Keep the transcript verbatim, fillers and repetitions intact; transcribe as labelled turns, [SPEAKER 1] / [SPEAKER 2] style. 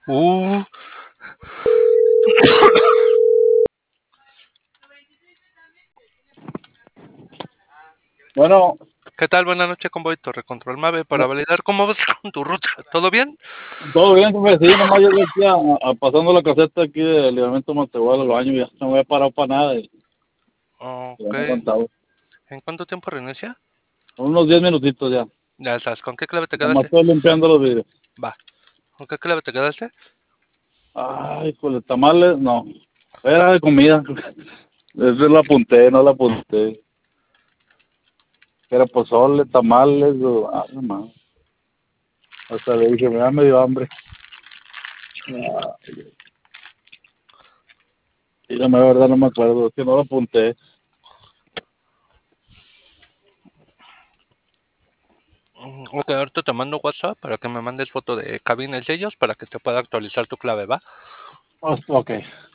[SPEAKER 1] Uh,
[SPEAKER 2] Bueno,
[SPEAKER 1] ¿Qué tal? Buenas noches, convoy Torre Control Mave para validar cómo vas con tu ruta. ¿Todo bien?
[SPEAKER 2] todo bien, jefe. Sí, nomás llegué aquí a, a- pasando la caseta aquí de Libramiento Matehuala al baño, ya no me he parado para nada y ya
[SPEAKER 1] Ok.
[SPEAKER 2] me he aguantado.
[SPEAKER 1] ¿En cuánto tiempo reinicia?
[SPEAKER 2] Unos diez minutitos ya.
[SPEAKER 1] Ya estás. ¿Con qué clave te
[SPEAKER 2] Nomás
[SPEAKER 1] quedaste?
[SPEAKER 2] estoy limpiando los vidrios.
[SPEAKER 1] Va. ¿Con qué clave te quedaste?
[SPEAKER 2] Ay, con los tamales, no. Era de comida. Ese la apunté, no la apunté. Era pozole, tamales, o... ah, no más. Hasta le dije, me da medio hambre. Ah, dígame la verdad, no me acuerdo, es que no la apunté.
[SPEAKER 1] Mm, Ok, ahorita te mando WhatsApp para que me mandes foto de cabina y sellos para que te pueda actualizar tu clave, ¿va?
[SPEAKER 2] Oh, ok.